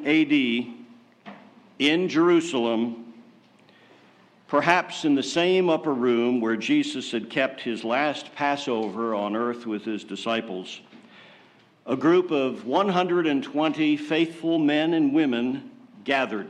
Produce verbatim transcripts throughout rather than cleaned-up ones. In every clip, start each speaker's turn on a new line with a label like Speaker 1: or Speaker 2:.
Speaker 1: A D in Jerusalem, perhaps in the same upper room where Jesus had kept his last Passover on earth with his disciples, a group of one hundred twenty faithful men and women gathered.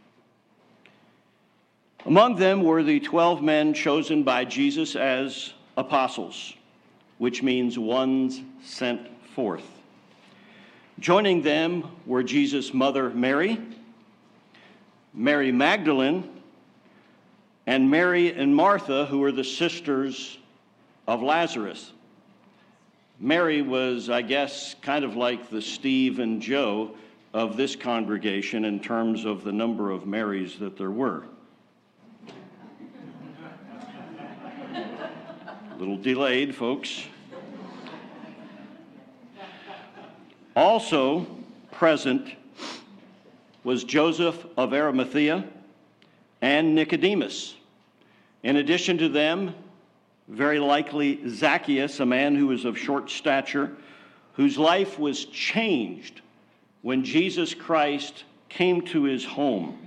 Speaker 1: Among them were the twelve men chosen by Jesus as apostles, which means ones sent forth. Joining them were Jesus' mother Mary, Mary Magdalene, and Mary and Martha, who were the sisters of Lazarus. Mary was, I guess, kind of like the Steve and Joe of this congregation in terms of the number of Marys that there were. A little delayed, folks. Also present was Joseph of Arimathea and Nicodemus. In addition to them, very likely Zacchaeus, a man who was of short stature, whose life was changed when Jesus Christ came to his home.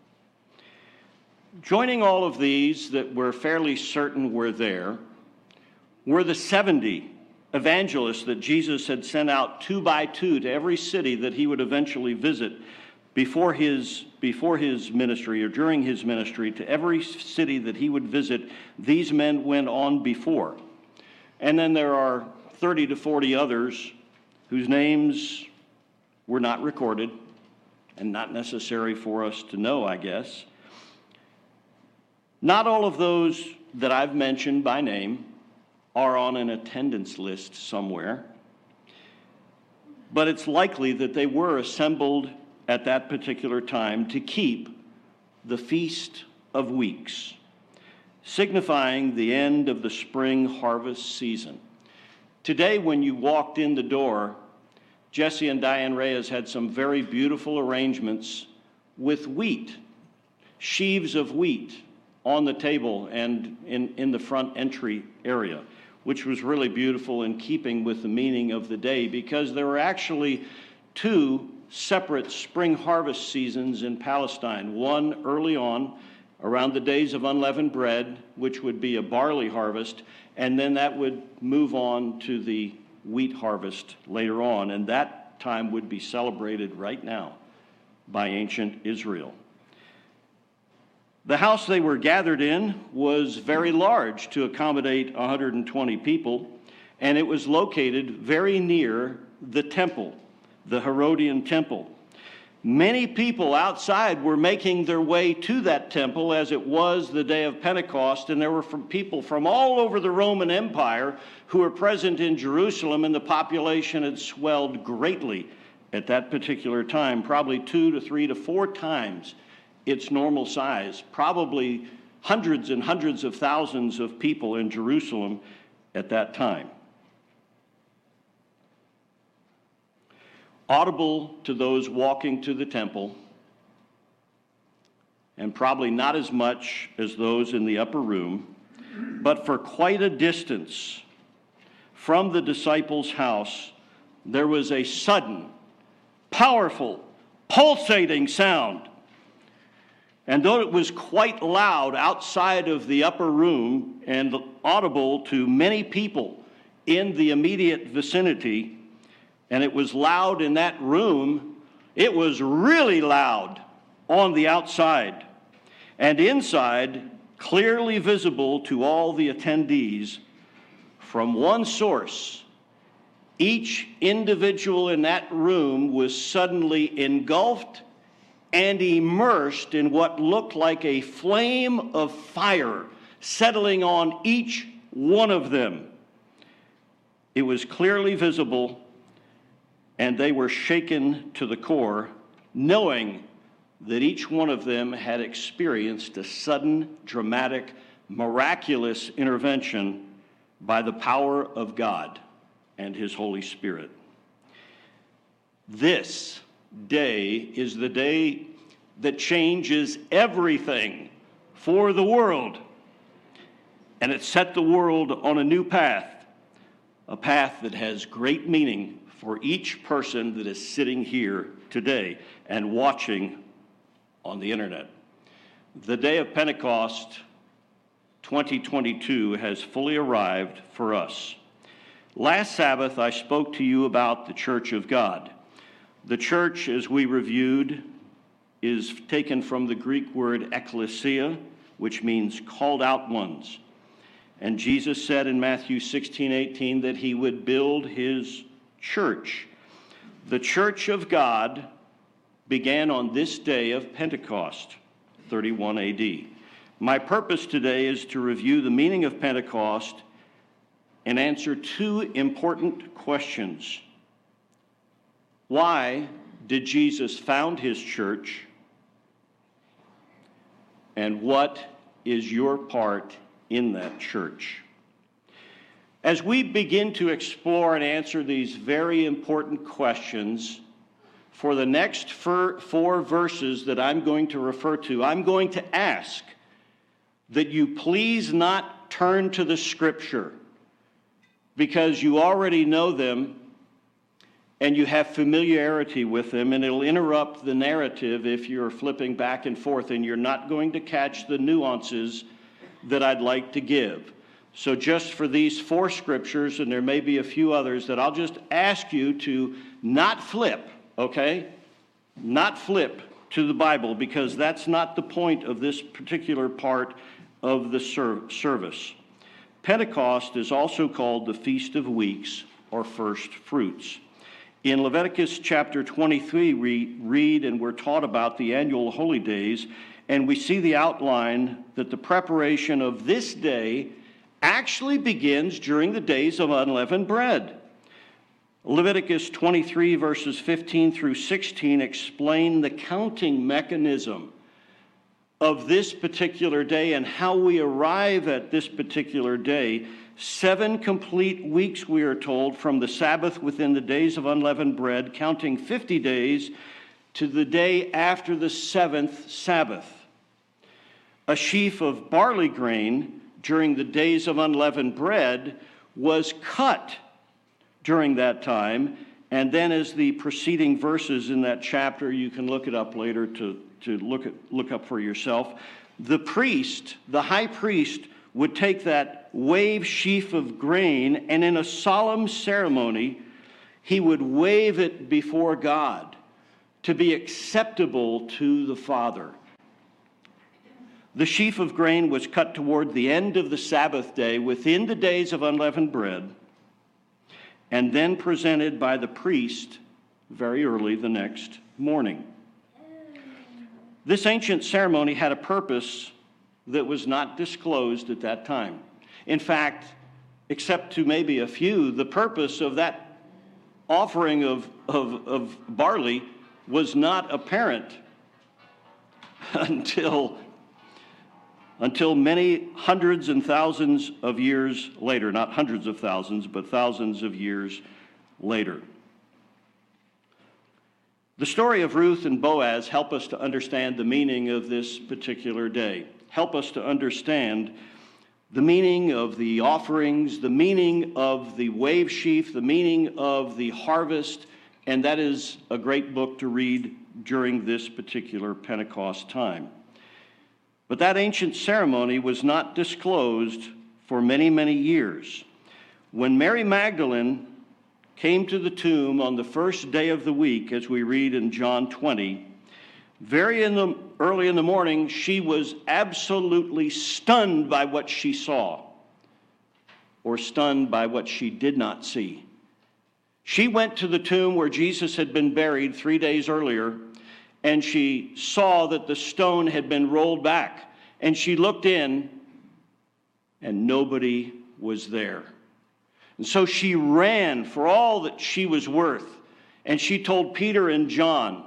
Speaker 1: Joining all of these that we're fairly certain were there were the seventy evangelists that Jesus had sent out two by two to every city that he would eventually visit before his, before his ministry or during his ministry. To every city that he would visit, these men went on before. And then there are thirty to forty others whose names were not recorded and not necessary for us to know, I guess. Not all of those that I've mentioned by name are on an attendance list somewhere, but it's likely that they were assembled at that particular time to keep the Feast of Weeks, signifying the end of the spring harvest season. Today, when you walked in the door, Jesse and Diane Reyes had some very beautiful arrangements with wheat, sheaves of wheat on the table and in, in the front entry area, which was really beautiful in keeping with the meaning of the day, because there were actually two separate spring harvest seasons in Palestine. One early on, around the days of unleavened bread, which would be a barley harvest, and then that would move on to the wheat harvest later on, and that time would be celebrated right now by ancient Israel. The house they were gathered in was very large to accommodate one hundred twenty people, and it was located very near the temple, the Herodian temple. Many people outside were making their way to that temple as it was the day of Pentecost, and there were from people from all over the Roman Empire who were present in Jerusalem, and the population had swelled greatly at that particular time, probably two to three to four times its normal size, probably hundreds and hundreds of thousands of people in Jerusalem at that time. Audible to those walking to the temple, and probably not as much as those in the upper room, but for quite a distance from the disciples' house, there was a sudden, powerful, pulsating sound. And though it was quite loud outside of the upper room and audible to many people in the immediate vicinity, and it was loud in that room, it was really loud on the outside. And inside, clearly visible to all the attendees, from one source, each individual in that room was suddenly engulfed and immersed in what looked like a flame of fire settling on each one of them. It was clearly visible, and they were shaken to the core, knowing that each one of them had experienced a sudden, dramatic, miraculous intervention by the power of God and His Holy Spirit. This day is the day that changes everything for the world. And it set the world on a new path, a path that has great meaning for each person that is sitting here today and watching on the internet. The day of Pentecost twenty twenty-two has fully arrived for us. Last Sabbath, I spoke to you about the Church of God. The church, as we reviewed, is taken from the Greek word ekklesia, which means called out ones. And Jesus said in Matthew sixteen eighteen that he would build his church. The church of God began on this day of Pentecost, thirty-one A D. My purpose today is to review the meaning of Pentecost and answer two important questions. Why did Jesus found his church? And what is your part in that church? As we begin to explore and answer these very important questions, for the next four verses that I'm going to refer to, I'm going to ask that you please not turn to the Scripture, because you already know them and you have familiarity with them, and it'll interrupt the narrative if you're flipping back and forth and you're not going to catch the nuances that I'd like to give. So just for these four scriptures, and there may be a few others, that I'll just ask you to not flip, okay? Not flip to the Bible, because that's not the point of this particular part of the ser- service. Pentecost is also called the Feast of Weeks, or First Fruits. In Leviticus chapter twenty-three, we read and we're taught about the annual holy days, and we see the outline that the preparation of this day actually begins during the days of unleavened bread. Leviticus twenty-three, verses fifteen through sixteen, explain the counting mechanism of this particular day and how we arrive at this particular day. Seven complete weeks, we are told, from the Sabbath within the days of unleavened bread, counting fifty days to the day after the seventh Sabbath. A sheaf of barley grain during the days of unleavened bread was cut during that time, and then as the preceding verses in that chapter, you can look it up later to, to look, at, look up for yourself, the priest, the high priest, would take that wave sheaf of grain, and in a solemn ceremony, he would wave it before God to be acceptable to the Father. The sheaf of grain was cut toward the end of the Sabbath day within the days of unleavened bread, and then presented by the priest very early the next morning. This ancient ceremony had a purpose that was not disclosed at that time. In fact, except to maybe a few, the purpose of that offering of, of, of barley was not apparent until, until many hundreds and thousands of years later. Not hundreds of thousands, but thousands of years later. The story of Ruth and Boaz help us to understand the meaning of this particular day. Help us to understand the meaning of the offerings, the meaning of the wave sheaf, the meaning of the harvest, and that is a great book to read during this particular Pentecost time. But that ancient ceremony was not disclosed for many, many years. When Mary Magdalene came to the tomb on the first day of the week, as we read in John twenty, very in the, early in the morning, she was absolutely stunned by what she saw, or stunned by what she did not see. She went to the tomb where Jesus had been buried three days earlier, and she saw that the stone had been rolled back, and she looked in, and nobody was there. And so she ran for all that she was worth, and she told Peter and John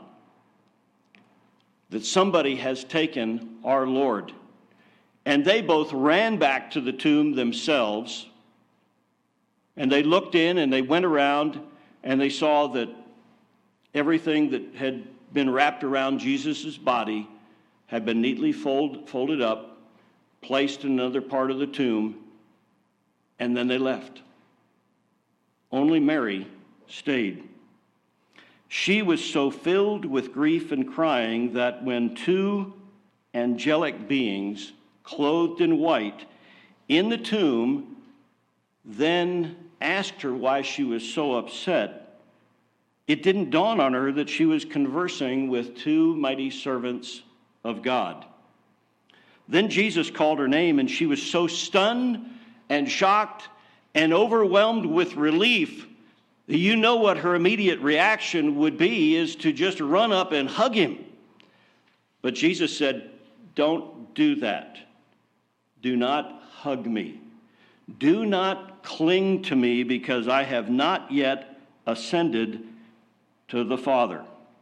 Speaker 1: that somebody has taken our Lord. And they both ran back to the tomb themselves, and they looked in and they went around and they saw that everything that had been wrapped around Jesus' body had been neatly fold, folded up, placed in another part of the tomb, and then they left. Only Mary stayed. She was so filled with grief and crying that when two angelic beings, clothed in white, in the tomb, then asked her why she was so upset, it didn't dawn on her that she was conversing with two mighty servants of God. Then Jesus called her name, and she was so stunned and shocked and overwhelmed with relief. You know what her immediate reaction would be is to just run up and hug him. But Jesus said, "Don't do that. Do not hug me. Do not cling to me, because I have not yet ascended to the Father."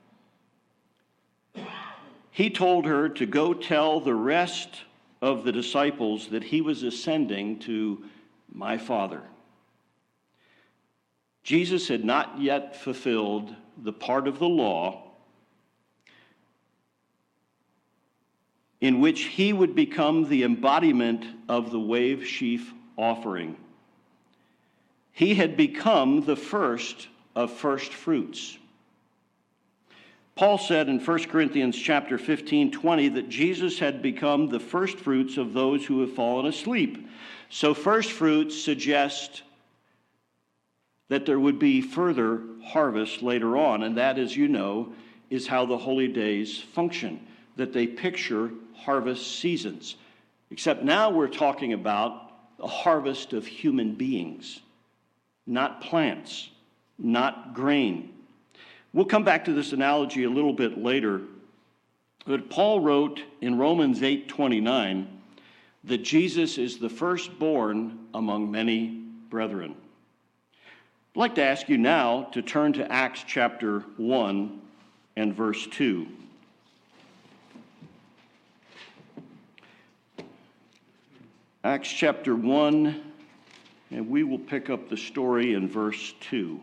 Speaker 1: He told her to go tell the rest of the disciples that he was ascending to my Father. Jesus had not yet fulfilled the part of the law in which he would become the embodiment of the wave sheaf offering. He had become the first of first fruits. Paul said in First Corinthians chapter fifteen, twenty that Jesus had become the first fruits of those who have fallen asleep. So first fruits suggest that there would be further harvest later on, and that, as you know, is how the holy days function, that they picture harvest seasons. Except now we're talking about a harvest of human beings, not plants, not grain. We'll come back to this analogy a little bit later, but Paul wrote in Romans eight twenty-nine that Jesus is the firstborn among many brethren. I'd like to ask you now to turn to Acts chapter one and verse two. Acts chapter one, and we will pick up the story in verse two.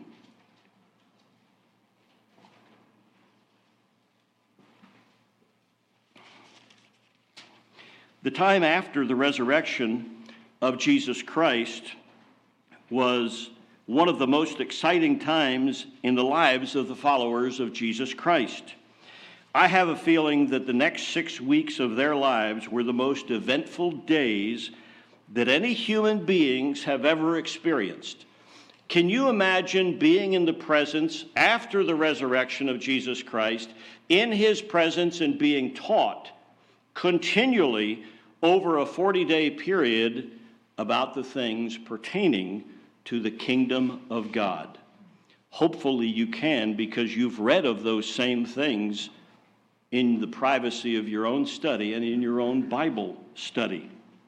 Speaker 1: The time after the resurrection of Jesus Christ was one of the most exciting times in the lives of the followers of Jesus Christ. I have a feeling that the next six weeks of their lives were the most eventful days that any human beings have ever experienced. Can you imagine being in the presence after the resurrection of Jesus Christ, in his presence and being taught continually over a forty-day period about the things pertaining to the kingdom of God? Hopefully you can, because you've read of those same things in the privacy of your own study and in your own Bible study.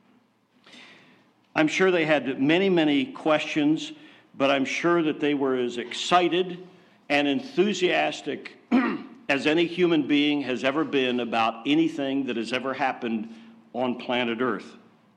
Speaker 1: I'm sure they had many, many questions, but I'm sure that they were as excited and enthusiastic as any human being has ever been about anything that has ever happened on planet Earth.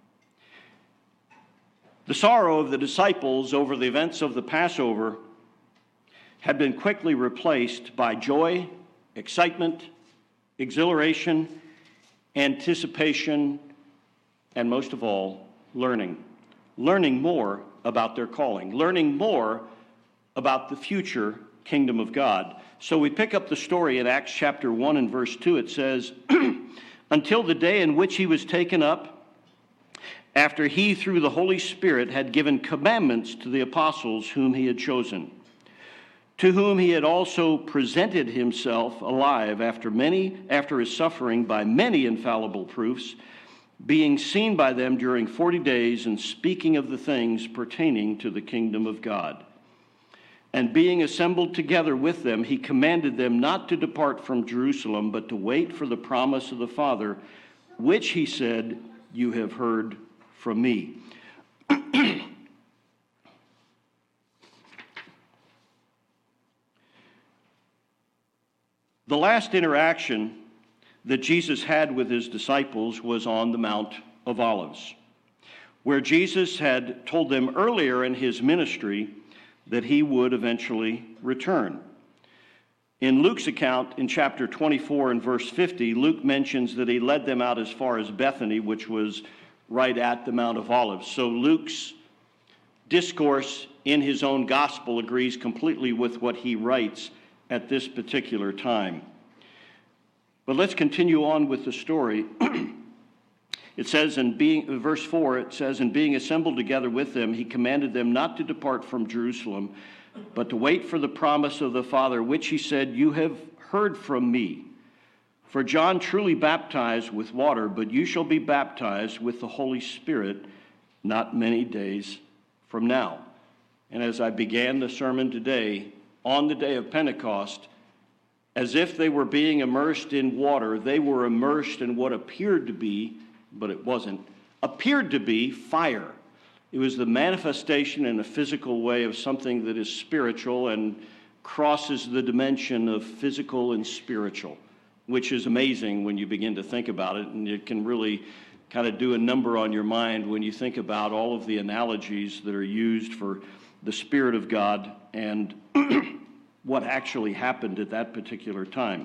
Speaker 1: The sorrow of the disciples over the events of the Passover had been quickly replaced by joy, excitement, exhilaration, anticipation, and most of all, learning. Learning more about their calling, learning more about the future kingdom of God. So we pick up the story in Acts chapter one and verse two. It says, "Until the day in which he was taken up, after he, through the Holy Spirit, had given commandments to the apostles whom he had chosen, to whom he had also presented himself alive after many, after his suffering by many infallible proofs, being seen by them during forty days, and speaking of the things pertaining to the kingdom of God. And being assembled together with them, he commanded them not to depart from Jerusalem, but to wait for the promise of the Father, which he said, 'You have heard from me.'" The last interaction that Jesus had with his disciples was on the Mount of Olives, where Jesus had told them earlier in his ministry that he would eventually return. In Luke's account, in chapter twenty-four and verse fifty, Luke mentions that he led them out as far as Bethany, which was right at the Mount of Olives. So Luke's discourse in his own gospel agrees completely with what he writes at this particular time. But let's continue on with the story. It says in being, verse four, it says, "And being assembled together with them, he commanded them not to depart from Jerusalem, but to wait for the promise of the Father, which he said, 'You have heard from me. For John truly baptized with water, but you shall be baptized with the Holy Spirit not many days from now.'" And as I began the sermon today, on the day of Pentecost, as if they were being immersed in water, they were immersed in what appeared to be, but it wasn't, appeared to be fire. It was the manifestation in a physical way of something that is spiritual and crosses the dimension of physical and spiritual, which is amazing when you begin to think about it, and it can really kind of do a number on your mind when you think about all of the analogies that are used for the Spirit of God and what actually happened at that particular time.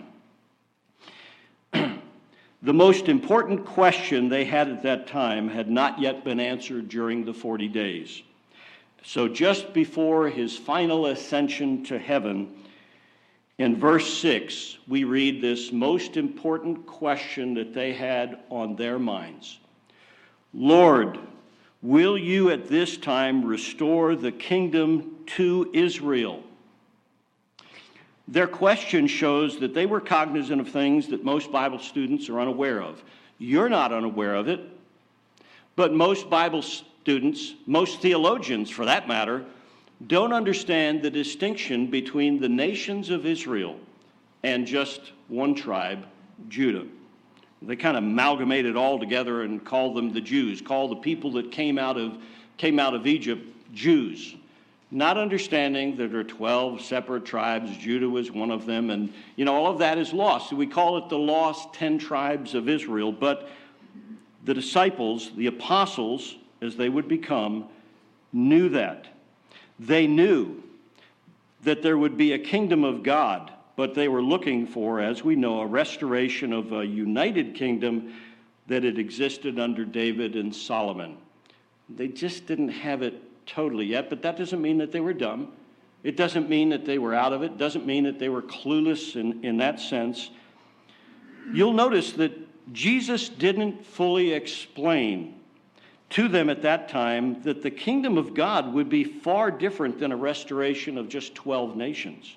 Speaker 1: The most important question they had at that time had not yet been answered during the forty days. So just before his final ascension to heaven, in verse six, we read this most important question that they had on their minds. "Lord, will you at this time restore the kingdom to Israel?" Their question shows that they were cognizant of things that most Bible students are unaware of. You're not unaware of it, but most Bible students, most theologians for that matter, don't understand the distinction between the nations of Israel and just one tribe, Judah. They kind of amalgamate it all together and call them the Jews, call the people that came out of came out of Egypt Jews, not understanding that there are twelve separate tribes. Judah was one of them, and you know all of that is lost. So we call it the lost ten tribes of Israel, but the disciples, the apostles, as they would become, knew that. They knew that there would be a kingdom of God, but they were looking for, as we know, a restoration of a united kingdom that had existed under David and Solomon. They just didn't have it totally yet, but that doesn't mean that they were dumb. It doesn't mean that they were out of it. It doesn't mean that they were clueless in, in that sense. You'll notice that Jesus didn't fully explain to them at that time that the kingdom of God would be far different than a restoration of just twelve nations.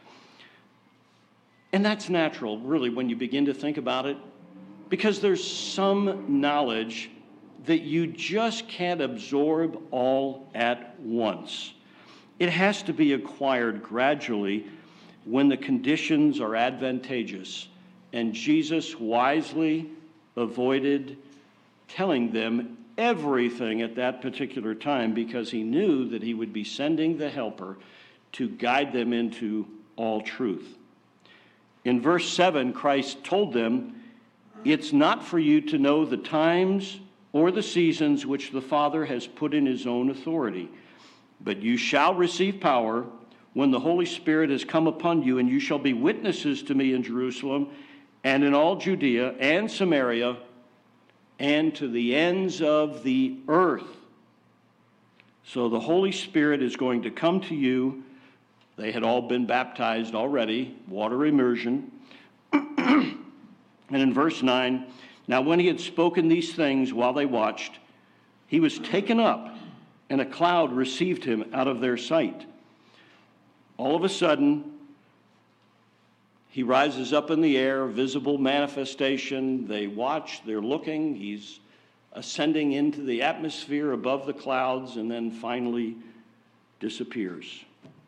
Speaker 1: And that's natural, really, when you begin to think about it, because there's some knowledge that you just can't absorb all at once. It has to be acquired gradually when the conditions are advantageous. And Jesus wisely avoided telling them everything at that particular time because he knew that he would be sending the helper to guide them into all truth. In verse seven, Christ told them, "It's not for you to know the times or the seasons which the Father has put in his own authority, but you shall receive power when the Holy Spirit has come upon you, and you shall be witnesses to me in Jerusalem and in all Judea and Samaria and to the ends of the earth." So the Holy Spirit is going to come to you. They had all been baptized already, water immersion. And in verse nine, "Now when he had spoken these things while they watched, he was taken up, and a cloud received him out of their sight. All of a sudden, he rises up in the air, visible manifestation. They watch, they're looking. He's ascending into the atmosphere above the clouds, and then finally disappears.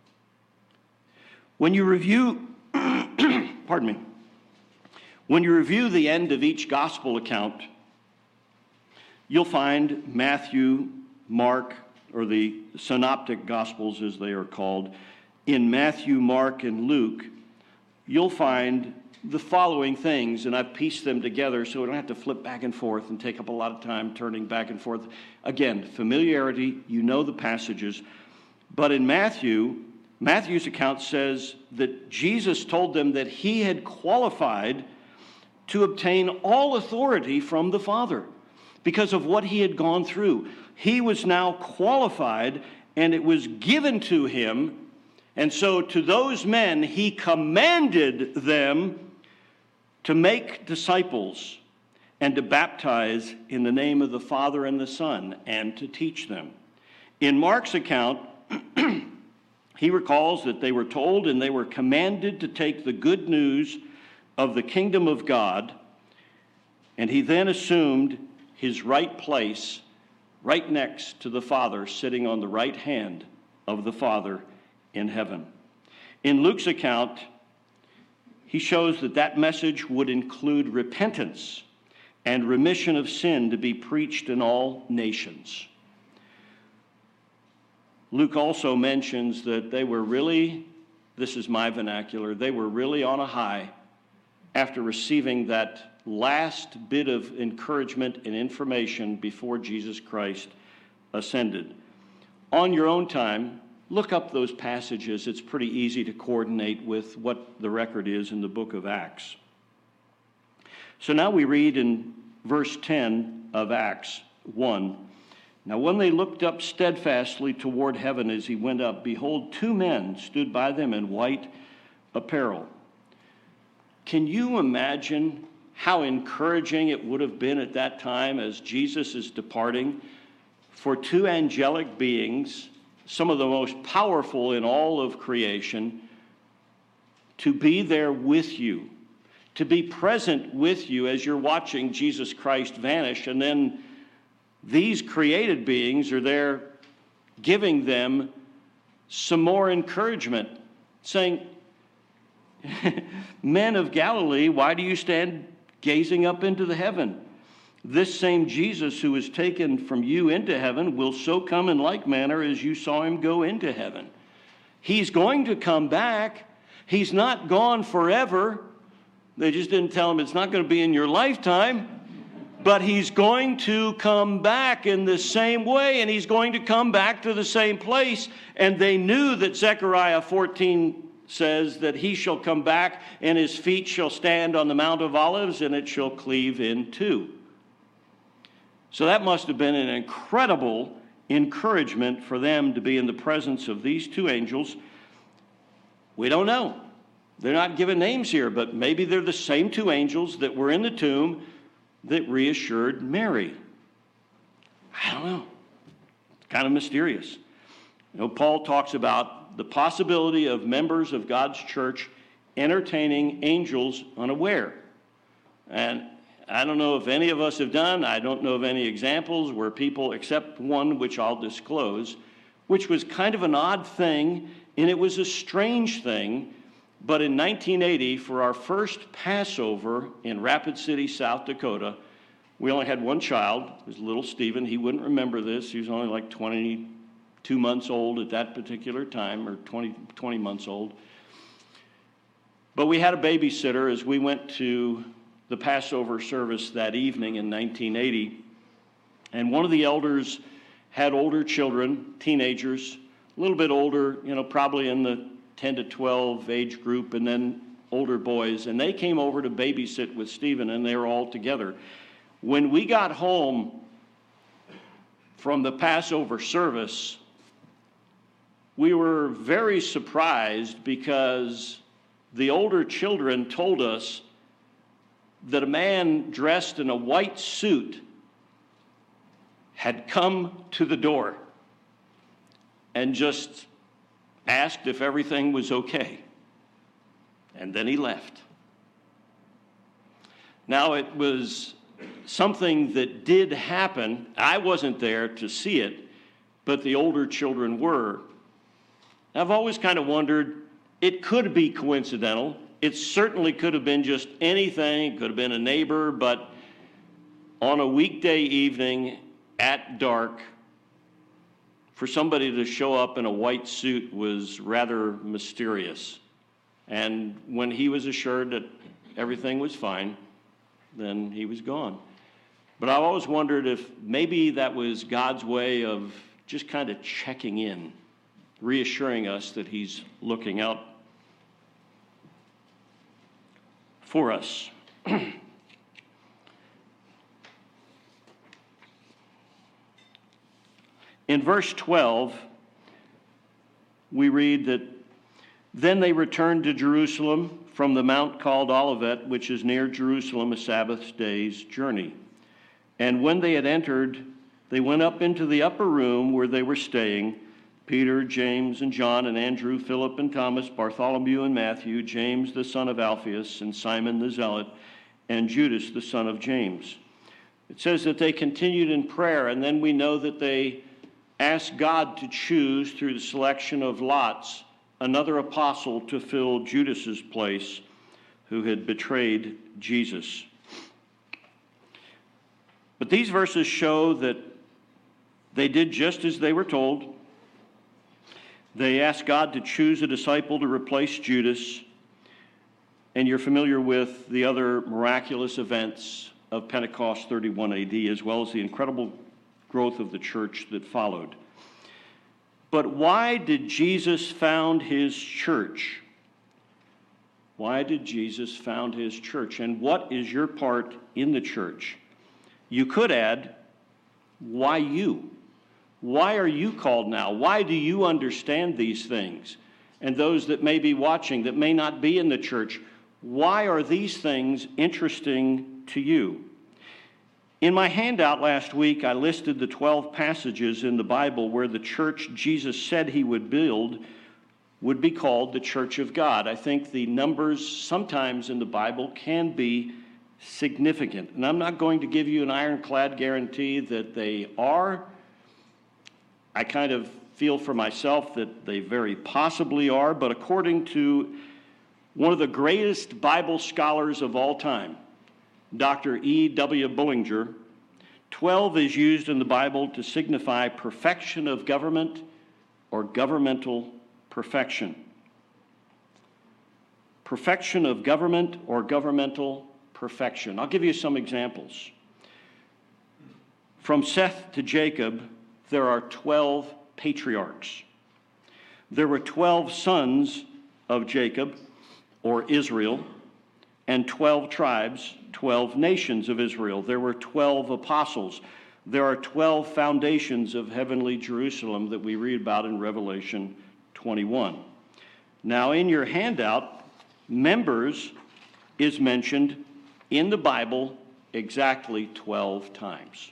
Speaker 1: When you review, pardon me, when you review the end of each gospel account, you'll find Matthew, Mark, or the synoptic gospels as they are called. In Matthew, Mark, and Luke, you'll find the following things, and I've pieced them together so we don't have to flip back and forth and take up a lot of time turning back and forth. Again, familiarity, you know the passages. But in Matthew, Matthew's account says that Jesus told them that he had qualified to obtain all authority from the Father because of what he had gone through. He was now qualified, and it was given to him, And so to those men, he commanded them to make disciples and to baptize in the name of the Father and the Son and to teach them. In Mark's account, he recalls that they were told and they were commanded to take the good news of the kingdom of God, and he then assumed his right place right next to the Father, sitting on the right hand of the Father in heaven. In Luke's account, he shows that that message would include repentance and remission of sin to be preached in all nations. Luke also mentions that they were really, this is my vernacular, they were really on a high after receiving that last bit of encouragement and information before Jesus Christ ascended. On your own time, look up those passages. It's pretty easy to coordinate with what the record is in the book of Acts. So now we read in verse ten of Acts one, "Now when they looked up steadfastly toward heaven as he went up, behold, two men stood by them in white apparel." Can you imagine how encouraging it would have been at that time as Jesus is departing for two angelic beings, some of the most powerful in all of creation, to be there with you, to be present with you as you're watching Jesus Christ vanish, and then these created beings are there giving them some more encouragement, saying, "Men of Galilee, why do you stand gazing up into the heaven? This same Jesus who was taken from you into heaven will so come in like manner as you saw him go into heaven." He's going to come back. He's not gone forever. They just didn't tell him it's not going to be in your lifetime. But he's going to come back in the same way, and he's going to come back to the same place. And they knew that Zechariah fourteen says that he shall come back, and his feet shall stand on the Mount of Olives, and it shall cleave in two. So that must have been an incredible encouragement for them to be in the presence of these two angels. We don't know. They're not given names here, but maybe they're the same two angels that were in the tomb that reassured Mary. I don't know. It's kind of mysterious. You know, Paul talks about the possibility of members of God's church entertaining angels unaware. And I don't know if any of us have done, I don't know of any examples where people, except one which I'll disclose, which was kind of an odd thing, and it was a strange thing. But in nineteen eighty, for our first Passover in Rapid City, South Dakota, we only had one child. It was little Stephen. He wouldn't remember this. He was only like twenty-two months old at that particular time, or twenty, twenty months old. But we had a babysitter as we went to the Passover service that evening in nineteen eighty. And one of the elders had older children, teenagers, a little bit older, you know, probably in the ten to twelve age group, and then older boys. And they came over to babysit with Stephen, and they were all together. When we got home from the Passover service, we were very surprised because the older children told us that a man dressed in a white suit had come to the door and just asked if everything was okay. And then he left. Now, it was something that did happen. I wasn't there to see it, but the older children were. I've always kind of wondered, it could be coincidental. It certainly could have been just anything. It could have been a neighbor, but on a weekday evening at dark, for somebody to show up in a white suit was rather mysterious. And when he was assured that everything was fine, then he was gone. But I've always wondered if maybe that was God's way of just kind of checking in, reassuring us that he's looking out for us. In verse twelve, we read that Then they returned to Jerusalem from the mount called Olivet, which is near Jerusalem, a Sabbath day's journey. And when they had entered, they went up into the upper room where they were staying, Peter, James, and John, and Andrew, Philip, and Thomas, Bartholomew and Matthew, James the son of Alphaeus, and Simon the Zealot, and Judas the son of James. It says that they continued in prayer, and then we know that they asked God to choose, through the selection of lots, another apostle to fill Judas's place, who had betrayed Jesus. But these verses show that they did just as they were told. They asked God to choose a disciple to replace Judas. And you're familiar with the other miraculous events of Pentecost thirty-one A D, as well as the incredible growth of the church that followed. But why did Jesus found his church? Why did Jesus found his church? And what is your part in the church? You could add, why you? Why are you called now? Why do you understand these things? And those that may be watching that may not be in the church, why are these things interesting to you? In my handout last week, I listed the twelve passages in the Bible where the church Jesus said he would build would be called the Church of God. I think the numbers sometimes in the Bible can be significant. And I'm not going to give you an ironclad guarantee that they are. I kind of feel for myself that they very possibly are, but according to one of the greatest Bible scholars of all time, Doctor E W Bullinger, twelve is used in the Bible to signify perfection of government or governmental perfection. Perfection of government or governmental perfection. I'll give you some examples. From Seth to Jacob, there are twelve patriarchs. There were twelve sons of Jacob, or Israel, and twelve tribes, twelve nations of Israel. There were twelve apostles. There are twelve foundations of heavenly Jerusalem that we read about in Revelation twenty-one. Now, in your handout, members is mentioned in the Bible exactly twelve times.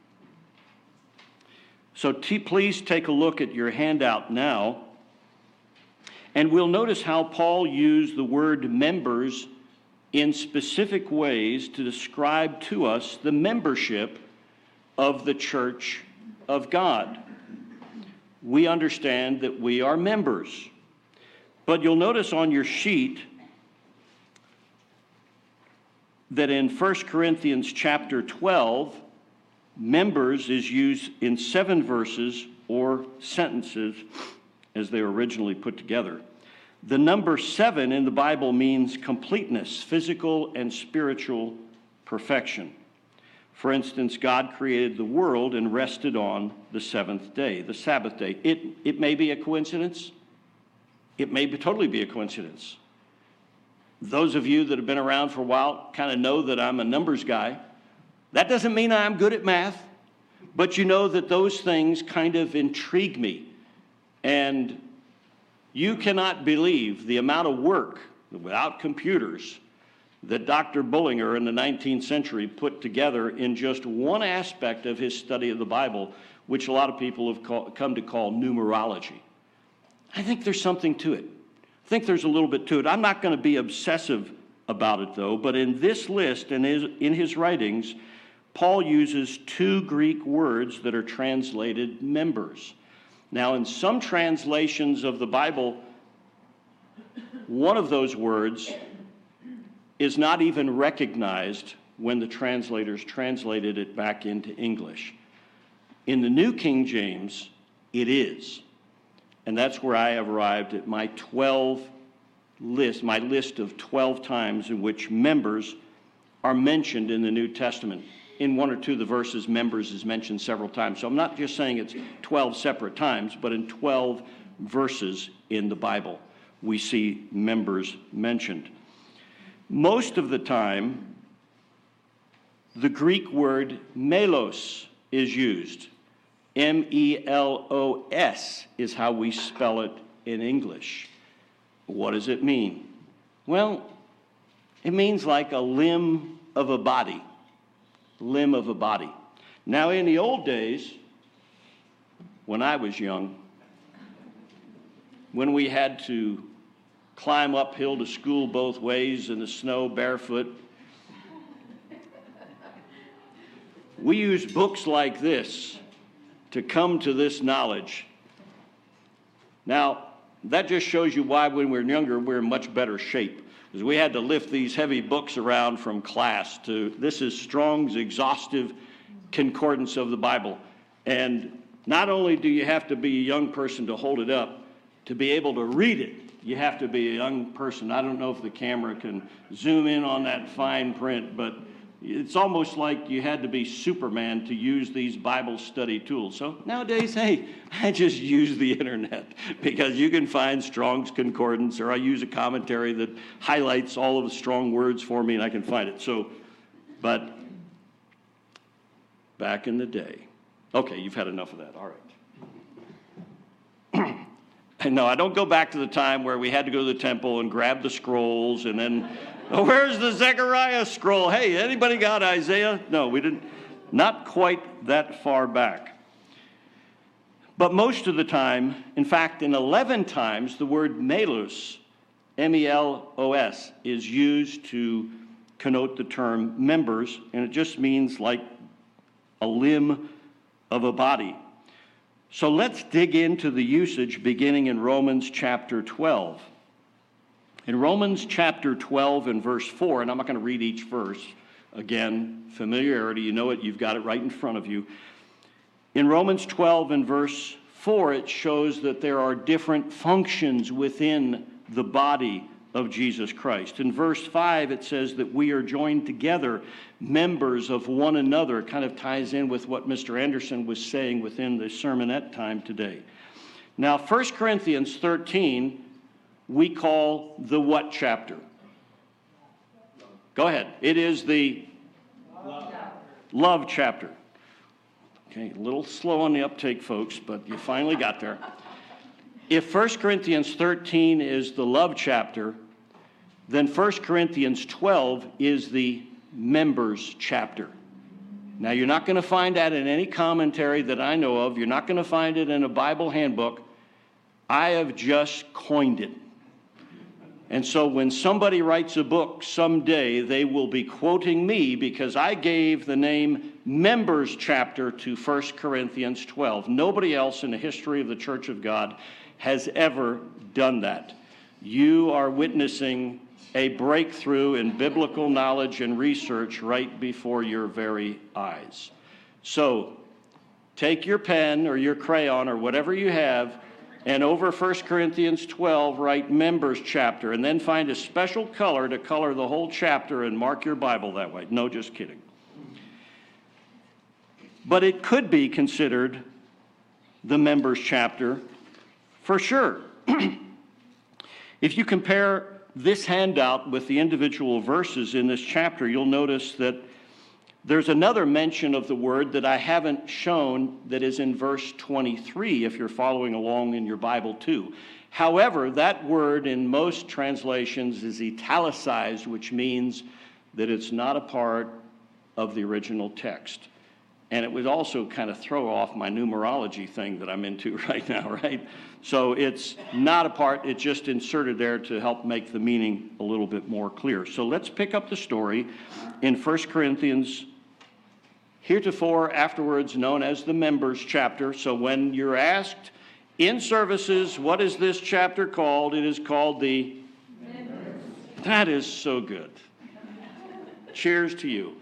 Speaker 1: So t- please take a look at your handout now, and we'll notice how Paul used the word members in specific ways to describe to us the membership of the Church of God. We understand that we are members, but you'll notice on your sheet that in First Corinthians chapter twelve, members is used in seven verses or sentences as they were originally put together. The number seven in the Bible means completeness, physical and spiritual perfection. For instance, God created the world and rested on the seventh day, the Sabbath day. It, it may be a coincidence. It may be, totally be a coincidence. Those of you that have been around for a while kind of know that I'm a numbers guy. That doesn't mean I'm good at math, but you know that those things kind of intrigue me. And you cannot believe the amount of work without computers that Doctor Bullinger in the nineteenth century put together in just one aspect of his study of the Bible, which a lot of people have call, come to call numerology. I think there's something to it. I think there's a little bit to it. I'm not going to be obsessive about it, though, but in this list and in his writings, Paul uses two Greek words that are translated members. Now, in some translations of the Bible, one of those words is not even recognized when the translators translated it back into English. In the New King James, it is. And that's where I have arrived at my twelve list, my list of twelve times in which members are mentioned in the New Testament. In one or two of the verses, members is mentioned several times. So I'm not just saying it's twelve separate times, but in twelve verses in the Bible, we see members mentioned. Most of the time, the Greek word melos is used. M E L O S is how we spell it in English. What does it mean? Well, it means like a limb of a body. Limb of a body. Now, in the old days, when I was young, when we had to climb uphill to school both ways in the snow barefoot, we used books like this to come to this knowledge. Now, that just shows you why when we were younger, we were in much better shape. Because we had to lift these heavy books around from class to, this is Strong's exhaustive concordance of the Bible. And not only do you have to be a young person to hold it up, to be able to read it, you have to be a young person. I don't know if the camera can zoom in on that fine print, but it's almost like you had to be Superman to use these Bible study tools. So nowadays, hey, I just use the internet because you can find Strong's Concordance, or I use a commentary that highlights all of the strong words for me and I can find it. So, but back in the day, okay, you've had enough of that, all right. No, I don't go back to the time where we had to go to the temple and grab the scrolls and then, oh, where's the Zechariah scroll? Hey, anybody got Isaiah? No, we didn't. Not quite that far back. But most of the time, in fact, in eleven times, the word melos, M E L O S, is used to connote the term members, and it just means like a limb of a body. So let's dig into the usage beginning in Romans chapter twelve. In Romans chapter twelve and verse four, and I'm not going to read each verse. Again, familiarity, you know it, you've got it right in front of you. In Romans twelve and verse four, it shows that there are different functions within the body of Jesus Christ. In verse five, it says that we are joined together, members of one another. It kind of ties in with what Mister Anderson was saying within the sermonette time today. Now, First Corinthians thirteen, we call the what chapter? Go ahead. It is the love, love chapter. Okay, a little slow on the uptake, folks, but you finally got there. If First Corinthians thirteen is the love chapter, then First Corinthians twelve is the members chapter. Now, you're not going to find that in any commentary that I know of. You're not going to find it in a Bible handbook. I have just coined it. And so when somebody writes a book someday, they will be quoting me because I gave the name members chapter to First Corinthians twelve. Nobody else in the history of the Church of God has ever done that. You are witnessing a breakthrough in biblical knowledge and research right before your very eyes. So take your pen or your crayon or whatever you have, and over First Corinthians twelve, write members chapter, and then find a special color to color the whole chapter and mark your Bible that way. No, just kidding. But it could be considered the members chapter for sure. If you compare this handout with the individual verses in this chapter, you'll notice that there's another mention of the word that I haven't shown that is in verse twenty-three, if you're following along in your Bible too. However, that word in most translations is italicized, which means that it's not a part of the original text. And it would also kind of throw off my numerology thing that I'm into right now, right? So it's not a part, it's just inserted there to help make the meaning a little bit more clear. So let's pick up the story in First Corinthians, heretofore, afterwards known as the members chapter. So when you're asked in services, what is this chapter called? It is called the members. That is so good. Cheers to you.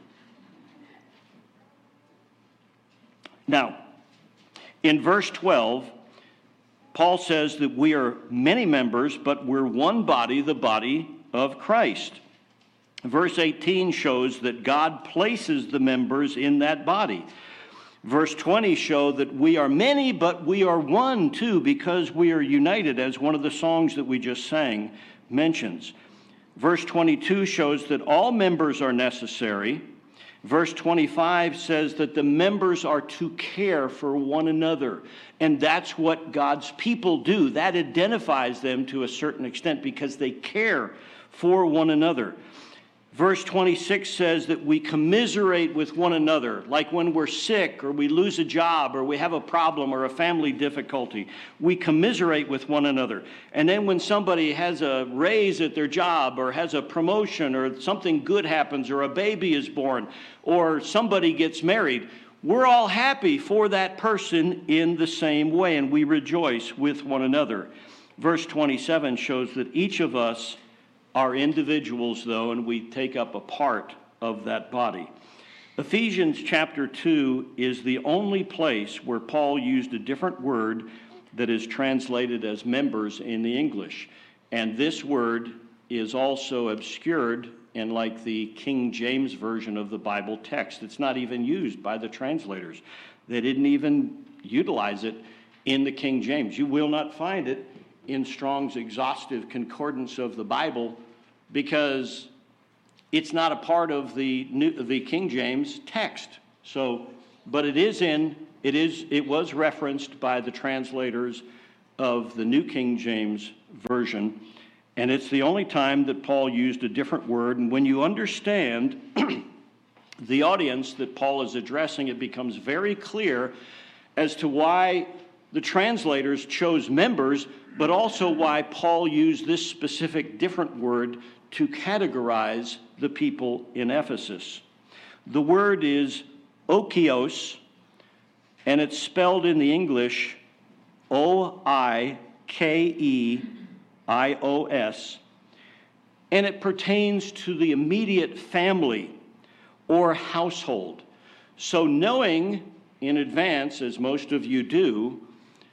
Speaker 1: Now, in verse twelve, Paul says that we are many members, but we're one body, the body of Christ. Verse eighteen shows that God places the members in that body. Verse twenty shows that we are many, but we are one too, because we are united, as one of the songs that we just sang mentions. Verse twenty-two shows that all members are necessary. Verse twenty-five says that the members are to care for one another. And that's what God's people do. That identifies them to a certain extent because they care for one another. Verse twenty-six says that we commiserate with one another, like when we're sick or we lose a job or we have a problem or a family difficulty. We commiserate with one another. And then when somebody has a raise at their job or has a promotion or something good happens or a baby is born or somebody gets married, we're all happy for that person in the same way, and we rejoice with one another. Verse twenty-seven shows that each of us are individuals, though, and we take up a part of that body. Ephesians chapter two is the only place where Paul used a different word that is translated as members in the English. And this word is also obscured in like the King James Version of the Bible text. It's not even used by the translators. They didn't even utilize it in the King James. You will not find it in Strong's exhaustive concordance of the Bible because it's not a part of the New, the King James text. So, but it is in, it is, it was referenced by the translators of the New King James Version, and it's the only time that Paul used a different word. And when you understand the audience that Paul is addressing, it becomes very clear as to why the translators chose members, but also why Paul used this specific different word to categorize the people in Ephesus. The word is oikios, and it's spelled in the English O I K E I O S, and it pertains to the immediate family or household. So knowing in advance, as most of you do,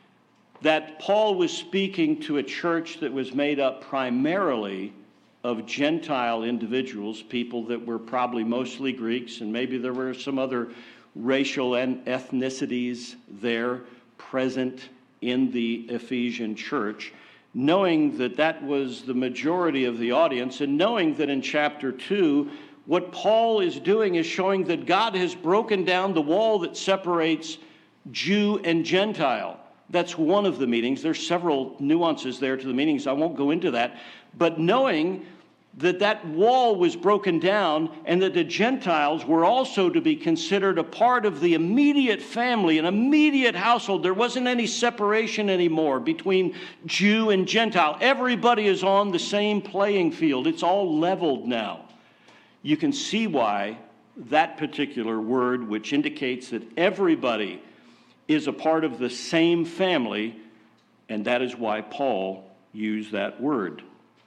Speaker 1: that Paul was speaking to a church that was made up primarily of Gentile individuals, people that were probably mostly Greeks, and maybe there were some other racial and ethnicities there present in the Ephesian church, knowing that that was the majority of the audience, and knowing that in chapter two, what Paul is doing is showing that God has broken down the wall that separates Jew and Gentile. That's one of the meanings. There's several nuances there to the meanings. I won't go into that. But knowing that that wall was broken down and that the Gentiles were also to be considered a part of the immediate family, an immediate household. There wasn't any separation anymore between Jew and Gentile. Everybody is on the same playing field. It's all leveled now. You can see why that particular word, which indicates that everybody is a part of the same family, and that is why Paul used that word.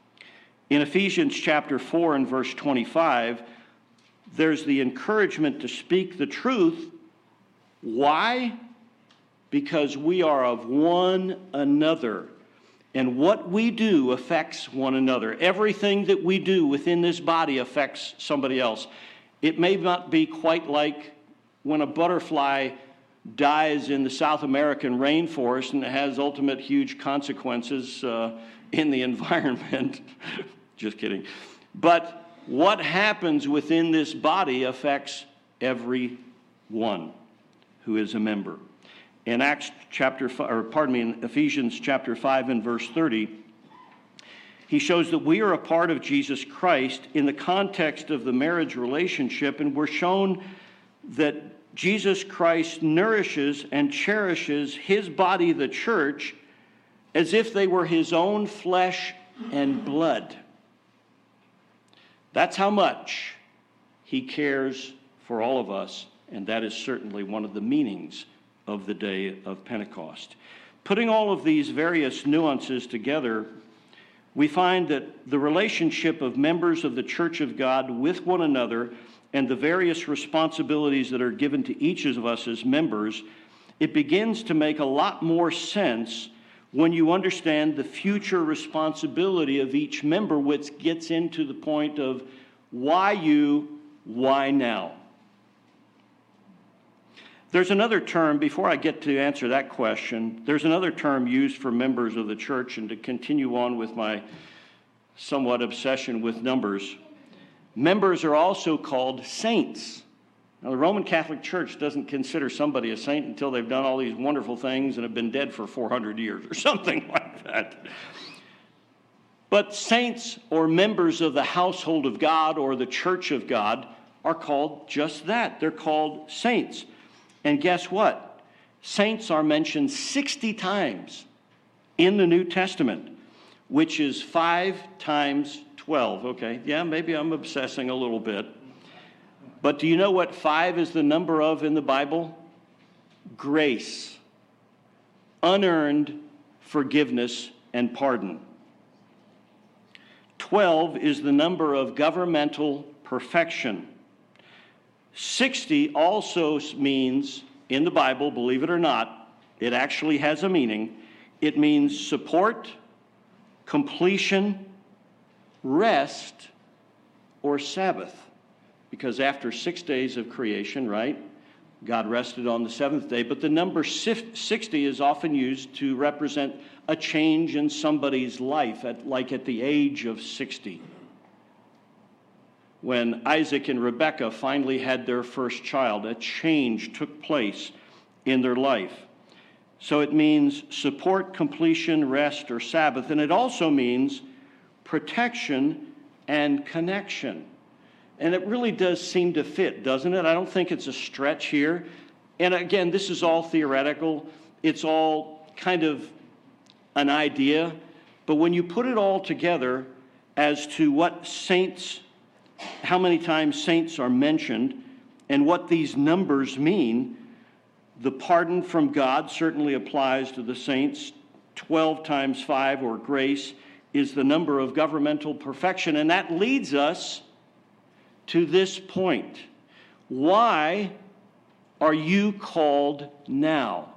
Speaker 1: In Ephesians chapter four and verse twenty-five, there's the encouragement to speak the truth. Why? Because we are of one another, and what we do affects one another. Everything that we do within this body affects somebody else. It may not be quite like when a butterfly dies in the South American rainforest and it has ultimate huge consequences uh, in the environment. Just kidding. But what happens within this body affects everyone who is a member. In Acts chapter five, or pardon me, in Ephesians chapter five and verse thirty, he shows that we are a part of Jesus Christ in the context of the marriage relationship, and we're shown that Jesus Christ nourishes and cherishes his body, the church, as if they were his own flesh and blood. That's how much he cares for all of us, and that is certainly one of the meanings of the day of Pentecost. Putting all of these various nuances together, we find that the relationship of members of the Church of God with one another and the various responsibilities that are given to each of us as members, it begins to make a lot more sense when you understand the future responsibility of each member, which gets into the point of why you, why now? There's another term, before I get to answer that question, there's another term used for members of the church, and to continue on with my somewhat obsession with numbers, members are also called saints. Now, the Roman Catholic Church doesn't consider somebody a saint until they've done all these wonderful things and have been dead for four hundred years or something like that. But saints or members of the household of God or the church of God are called just that. They're called saints. And guess what? Saints are mentioned sixty times in the New Testament, which is five times twelve. Okay, yeah, maybe I'm obsessing a little bit. But do you know what five is the number of in the Bible? Grace, unearned forgiveness and pardon. twelve is the number of governmental perfection. sixty also means, in the Bible, believe it or not, it actually has a meaning. It means support, completion, rest, or Sabbath. Because after six days of creation, right, God rested on the seventh day. But the number sixty is often used to represent a change in somebody's life, at, like at the age of sixty. When Isaac and Rebekah finally had their first child, a change took place in their life. So it means support, completion, rest, or Sabbath. And it also means protection and connection. And it really does seem to fit, doesn't it? I don't think it's a stretch here. And again, this is all theoretical. It's all kind of an idea. But when you put it all together as to what saints, how many times saints are mentioned, and what these numbers mean, the pardon from God certainly applies to the saints. twelve times five, or grace, is the number of governmental perfection. And that leads us to this point. Why are you called now?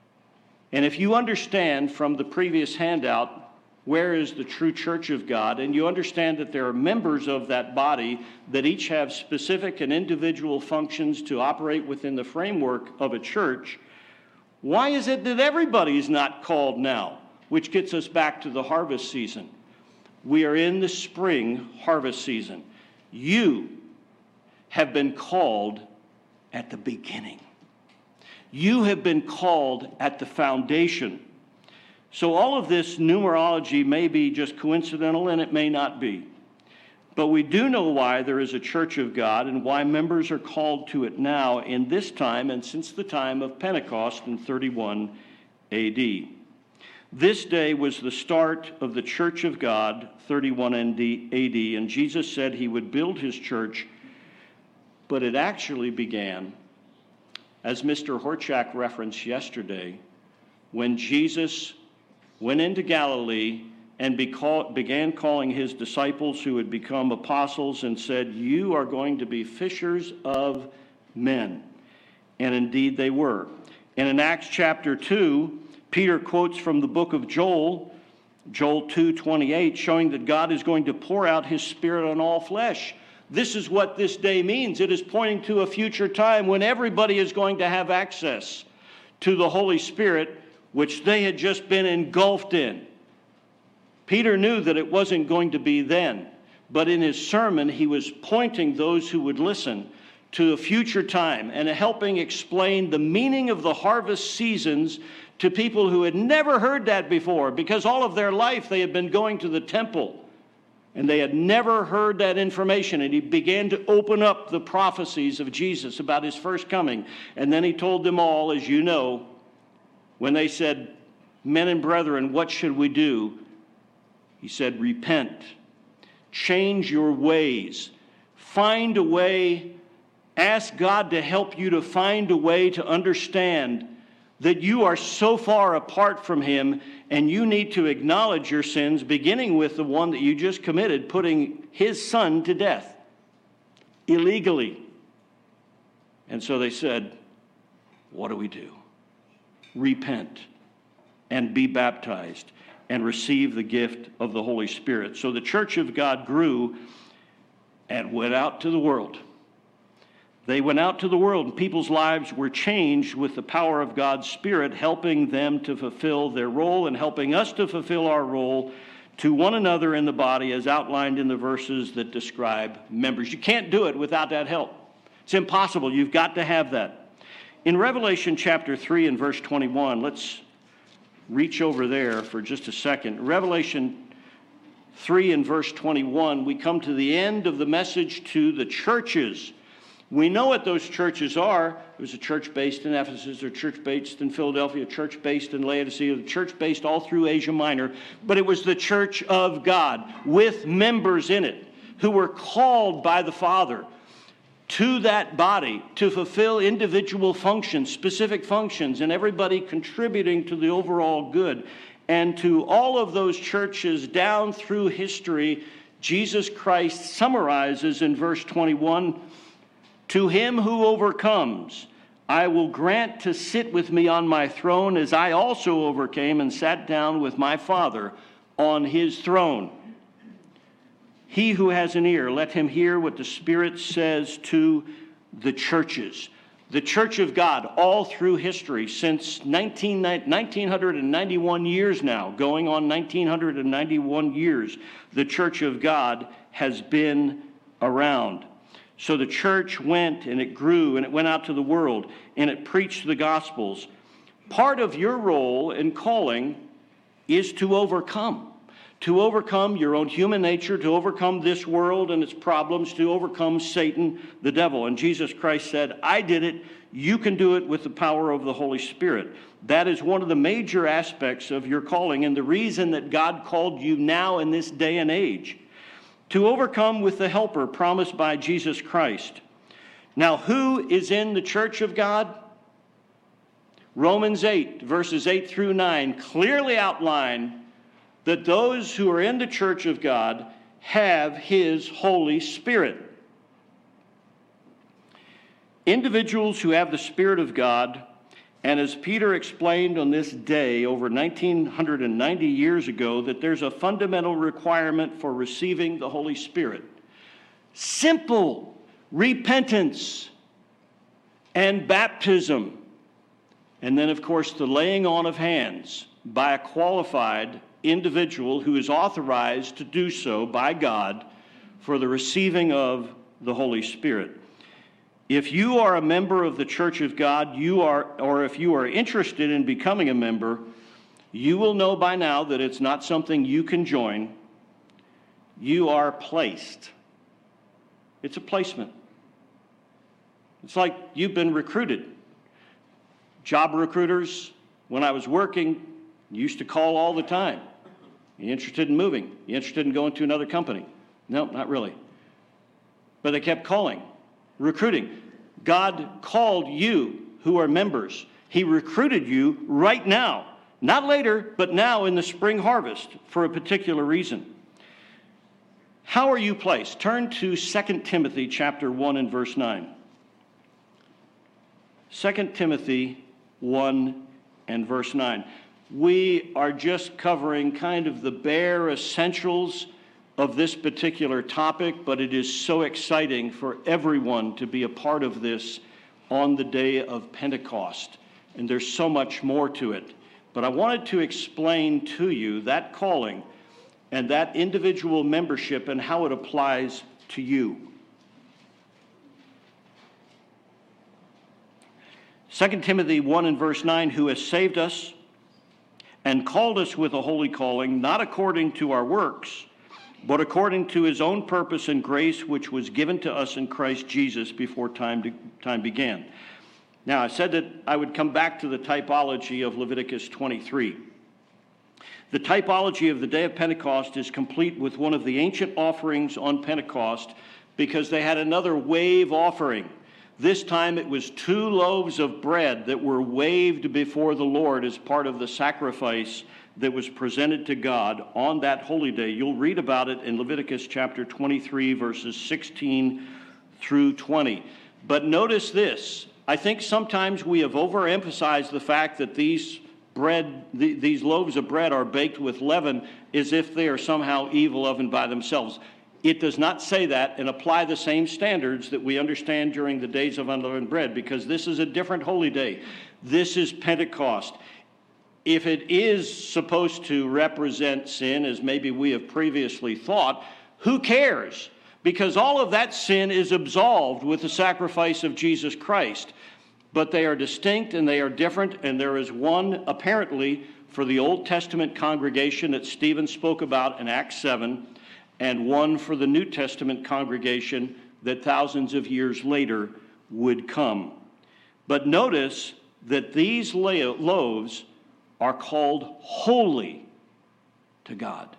Speaker 1: And if you understand from the previous handout, where is the true church of God, and you understand that there are members of that body that each have specific and individual functions to operate within the framework of a church, why is it that everybody is not called now? Which gets us back to the harvest season. We are in the spring harvest season. You have been called at the beginning. You have been called at the foundation. So all of this numerology may be just coincidental, and it may not be. But we do know why there is a church of God and why members are called to it now in this time and since the time of Pentecost in thirty-one A D. This day was the start of the church of God, thirty-one A D, and Jesus said he would build his church, but it actually began, as Mister Horchak referenced yesterday, when Jesus went into Galilee and began calling his disciples who had become apostles and said, "You are going to be fishers of men." And indeed they were. And in Acts chapter two, Peter quotes from the book of Joel, Joel two twenty-eight, showing that God is going to pour out his Spirit on all flesh. This is what this day means. It is pointing to a future time when everybody is going to have access to the Holy Spirit, which they had just been engulfed in. Peter knew that it wasn't going to be then, but in his sermon, he was pointing those who would listen to a future time and helping explain the meaning of the harvest seasons to people who had never heard that before, because all of their life they had been going to the temple and they had never heard that information. And he began to open up the prophecies of Jesus about his first coming. And then he told them all, as you know, when they said, "Men and brethren, what should we do?" He said, "Repent, change your ways, find a way, ask God to help you to find a way to understand that you are so far apart from him, and you need to acknowledge your sins, beginning with the one that you just committed, putting his son to death illegally." And so they said, "What do we do?" Repent and be baptized and receive the gift of the Holy Spirit. So the church of God grew and went out to the world. They went out to the world, and people's lives were changed with the power of God's Spirit, helping them to fulfill their role and helping us to fulfill our role to one another in the body, as outlined in the verses that describe members. You can't do it without that help. It's impossible. You've got to have that. In Revelation chapter three and verse twenty-one, let's reach over there for just a second. Revelation three and verse twenty-one, we come to the end of the message to the churches. We know what those churches are. It was a church based in Ephesus, a church based in Philadelphia, a church based in Laodicea, a church based all through Asia Minor. But it was the church of God with members in it who were called by the Father to that body to fulfill individual functions, specific functions, and everybody contributing to the overall good. And to all of those churches down through history, Jesus Christ summarizes in verse twenty-one, "To him who overcomes, I will grant to sit with me on my throne, as I also overcame and sat down with my Father on his throne. He who has an ear, let him hear what the Spirit says to the churches." The Church of God, all through history, since nineteen ninety-one years now, going on nineteen ninety-one years, the Church of God has been around. So the church went and it grew and it went out to the world and it preached the Gospels. Part of your role and calling is to overcome. To overcome your own human nature, to overcome this world and its problems, to overcome Satan, the devil. And Jesus Christ said, "I did it. You can do it with the power of the Holy Spirit." That is one of the major aspects of your calling and the reason that God called you now in this day and age. To overcome with the helper promised by Jesus Christ. Now, who is in the church of God? Romans eight, verses eight through nine, clearly outline that those who are in the church of God have his Holy Spirit. Individuals who have the Spirit of God, and as Peter explained on this day over nineteen ninety years ago, that there's a fundamental requirement for receiving the Holy Spirit. Simple repentance and baptism. And then, of course, the laying on of hands by a qualified individual who is authorized to do so by God for the receiving of the Holy Spirit. If you are a member of the Church of God, you are, or if you are interested in becoming a member, you will know by now that it's not something you can join. You are placed. It's a placement. It's like you've been recruited. Job recruiters, when I was working, used to call all the time. You interested in moving? You interested in going to another company? No, not really. But they kept calling, recruiting. God called you who are members. He recruited you right now, not later, but now in the spring harvest for a particular reason. How are you placed? Turn to Second Timothy chapter one and verse nine. Second Timothy one and verse nine. We are just covering kind of the bare essentials of this particular topic, but it is so exciting for everyone to be a part of this on the day of Pentecost. And there's so much more to it. But I wanted to explain to you that calling and that individual membership and how it applies to you. Second Timothy one and verse nine, "Who has saved us and called us with a holy calling, not according to our works, but according to his own purpose and grace, which was given to us in Christ Jesus before time, to, time began." Now, I said that I would come back to the typology of Leviticus twenty-three. The typology of the day of Pentecost is complete with one of the ancient offerings on Pentecost because they had another wave offering. This time it was two loaves of bread that were waved before the Lord as part of the sacrifice that was presented to God on that holy day. You'll read about it in Leviticus chapter twenty-three, verses sixteen through twenty. But notice this. I think sometimes we have overemphasized the fact that these bread, th- these loaves of bread are baked with leaven as if they are somehow evil of and by themselves. It does not say that and apply the same standards that we understand during the days of unleavened bread, because this is a different holy day. This is Pentecost. If it is supposed to represent sin, as maybe we have previously thought, who cares? because all of that sin is absolved with the sacrifice of Jesus Christ. But they are distinct and they are different, and there is one apparently for the Old Testament congregation that Stephen spoke about in Acts seven, and one for the New Testament congregation that thousands of years later would come. But notice that these loaves are called holy to God.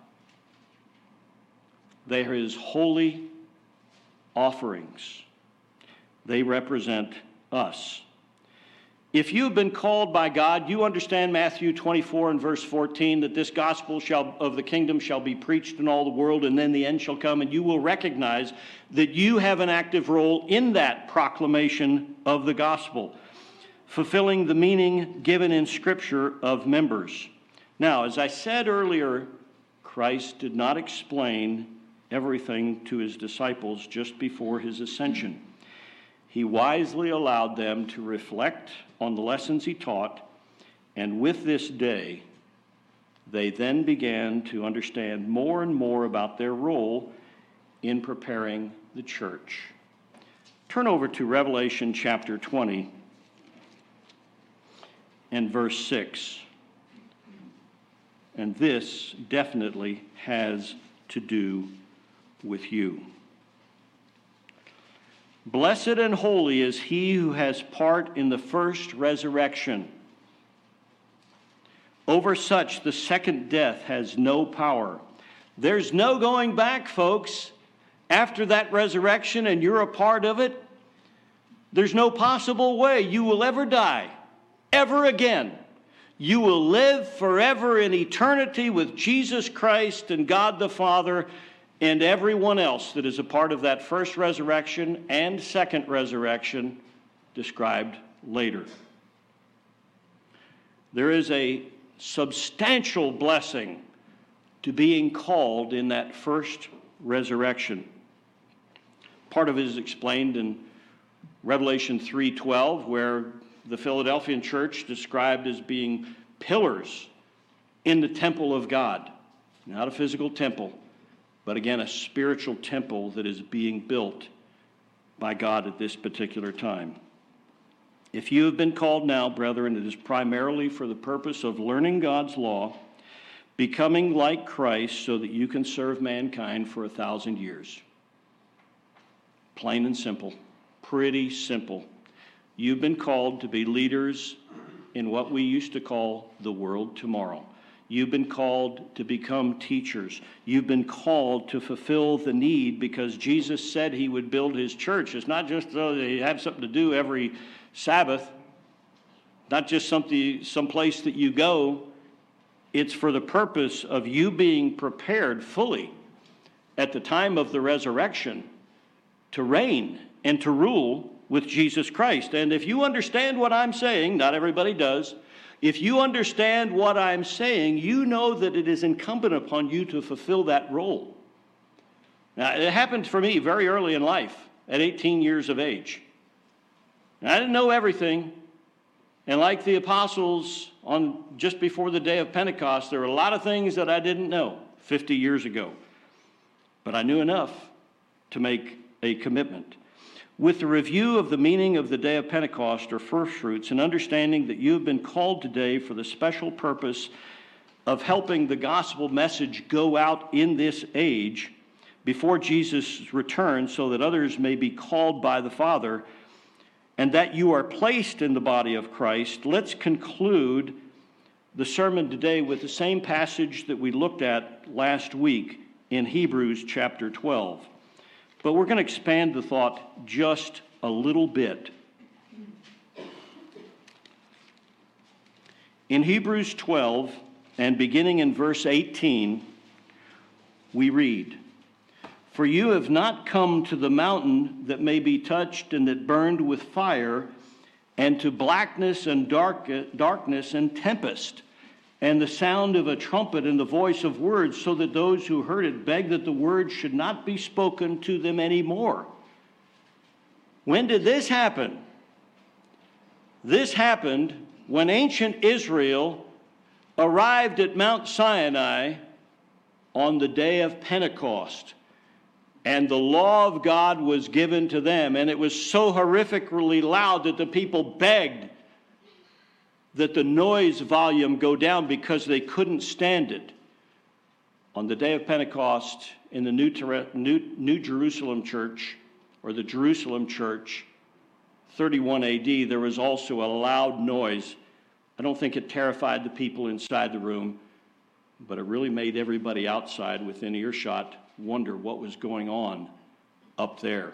Speaker 1: They are his holy offerings. They represent us. If you've been called by God, you understand Matthew twenty-four and verse fourteen, that this gospel shall, of the kingdom shall be preached in all the world, and then the end shall come, and you will recognize that you have an active role in that proclamation of the gospel, fulfilling the meaning given in Scripture of members. Now, as I said earlier, Christ did not explain everything to his disciples just before his ascension. He wisely allowed them to reflect on the lessons he taught, and with this day, they then began to understand more and more about their role in preparing the church. Turn over to Revelation chapter twenty and verse six. And this definitely has to do with you. Blessed and holy is he who has part in the first resurrection. Over such the second death has no power. There's no going back, folks. After that resurrection and you're a part of it, there's no possible way you will ever die, ever again. You will live forever in eternity with Jesus Christ and God the Father and everyone else that is a part of that first resurrection and second resurrection described later. There is a substantial blessing to being called in that first resurrection. Part of it is explained in Revelation three twelve, where the Philadelphian church described as being pillars in the temple of God. Not a physical temple, but again, a spiritual temple that is being built by God at this particular time. If you have been called now, brethren, it is primarily for the purpose of learning God's law, becoming like Christ so that you can serve mankind for a thousand years. Plain and simple. Pretty simple. You've been called to be leaders in what we used to call the world tomorrow. You've been called to become teachers. You've been called to fulfill the need because Jesus said he would build his church. It's not just so that you have something to do every Sabbath, not just something, some place that you go. It's for the purpose of you being prepared fully at the time of the resurrection to reign and to rule with Jesus Christ. And if you understand what I'm saying, not everybody does, if you understand what I'm saying, you know that it is incumbent upon you to fulfill that role. Now, it happened for me very early in life, at eighteen years of age. And I didn't know everything. And like the apostles on just before the day of Pentecost, there were a lot of things that I didn't know fifty years ago. But I knew enough to make a commitment. With the review of the meaning of the day of Pentecost or first fruits, and understanding that you have been called today for the special purpose of helping the gospel message go out in this age before Jesus returns so that others may be called by the Father, and that you are placed in the body of Christ, let's conclude the sermon today with the same passage that we looked at last week in Hebrews chapter twelve. But we're going to expand the thought just a little bit. In Hebrews twelve, and beginning in verse eighteen, we read, "For you have not come to the mountain that may be touched and that burned with fire, and to blackness and dark, darkness and tempest, and the sound of a trumpet and the voice of words, so that those who heard it begged that the word should not be spoken to them anymore." When did this happen? This happened when ancient Israel arrived at Mount Sinai on the day of Pentecost. And the law of God was given to them, and it was so horrifically loud that the people begged that the noise volume go down because they couldn't stand it. On the day of Pentecost, in the New, New, New Jerusalem church, or the Jerusalem church, thirty-one A D, there was also a loud noise. I don't think it terrified the people inside the room, but it really made everybody outside within earshot wonder what was going on up there.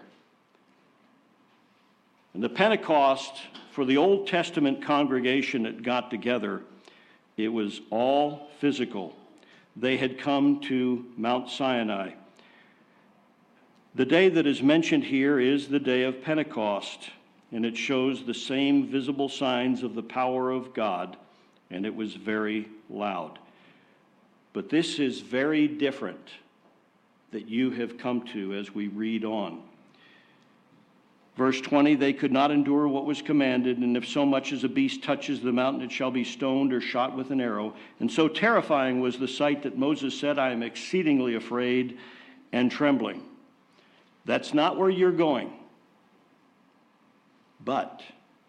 Speaker 1: And the Pentecost, for the Old Testament congregation that got together, it was all physical. They had come to Mount Sinai. The day that is mentioned here is the day of Pentecost, and it shows the same visible signs of the power of God, and it was very loud. But this is very different that you have come to as we read on. Verse twenty, they could not endure what was commanded, and if so much as a beast touches the mountain, it shall be stoned or shot with an arrow. And so terrifying was the sight that Moses said, I am exceedingly afraid and trembling. That's not where you're going. But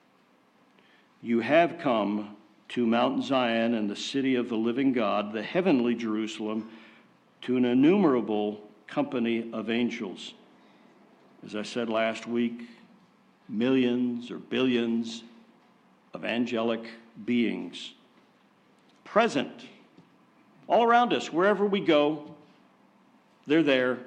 Speaker 1: you have come to Mount Zion and the city of the living God, the heavenly Jerusalem, to an innumerable company of angels. As I said last week, millions or billions of angelic beings present all around us. Wherever we go, they're there.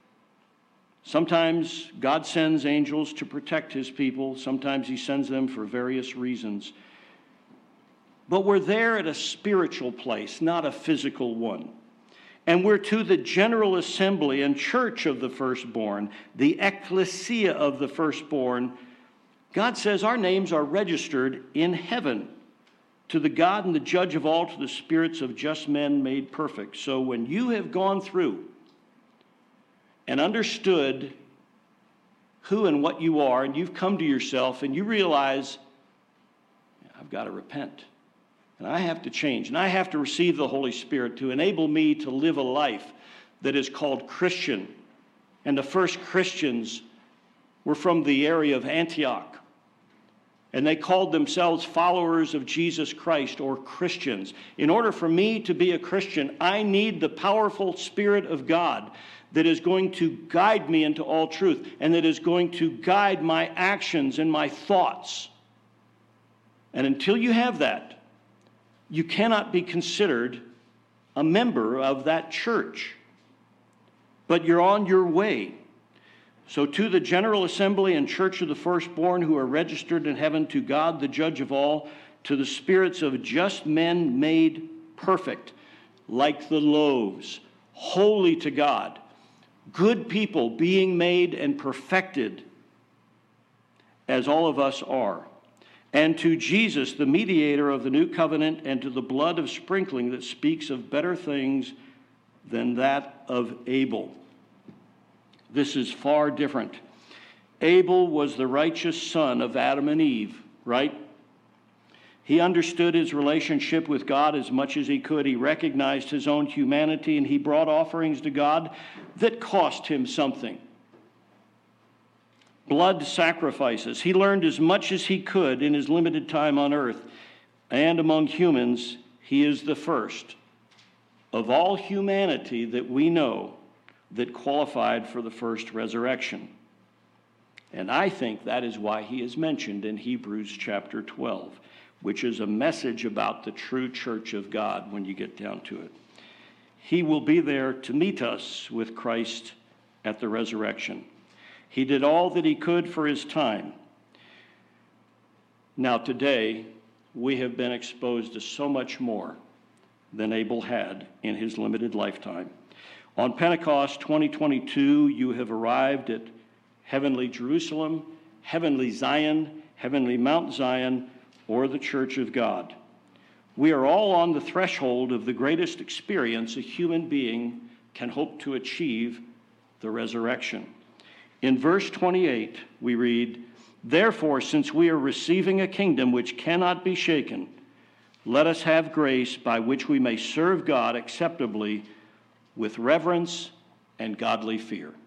Speaker 1: Sometimes God sends angels to protect his people. Sometimes he sends them for various reasons. But we're there at a spiritual place, not a physical one. And we're to the general assembly and church of the firstborn, the ecclesia of the firstborn. God says our names are registered in heaven to the God and the judge of all, to the spirits of just men made perfect. So when you have gone through and understood who and what you are, and you've come to yourself and you realize, I've got to repent. And I have to change, and I have to receive the Holy Spirit to enable me to live a life that is called Christian. And the first Christians were from the area of Antioch, and they called themselves followers of Jesus Christ, or Christians. In order for me to be a Christian, I need the powerful Spirit of God that is going to guide me into all truth, and that is going to guide my actions and my thoughts. And until you have that, you cannot be considered a member of that church. But you're on your way. So to the general assembly and church of the firstborn who are registered in heaven, to God, the judge of all, to the spirits of just men made perfect, like the loaves, holy to God, good people being made and perfected, as all of us are. And to Jesus, the mediator of the new covenant, and to the blood of sprinkling that speaks of better things than that of Abel. This is far different. Abel was the righteous son of Adam and Eve, right? He understood his relationship with God as much as he could. He recognized his own humanity, and he brought offerings to God that cost him something. Blood sacrifices. He learned as much as he could in his limited time on earth. And among humans, he is the first of all humanity that we know that qualified for the first resurrection. And I think that is why he is mentioned in Hebrews chapter twelve, which is a message about the true church of God when you get down to it. He will be there to meet us with Christ at the resurrection. He did all that he could for his time. Now today, we have been exposed to so much more than Abel had in his limited lifetime. On Pentecost twenty twenty-two, you have arrived at heavenly Jerusalem, heavenly Zion, heavenly Mount Zion, or the church of God. We are all on the threshold of the greatest experience a human being can hope to achieve, the resurrection. In verse twenty-eight, we read, therefore, since we are receiving a kingdom which cannot be shaken, let us have grace by which we may serve God acceptably with reverence and godly fear.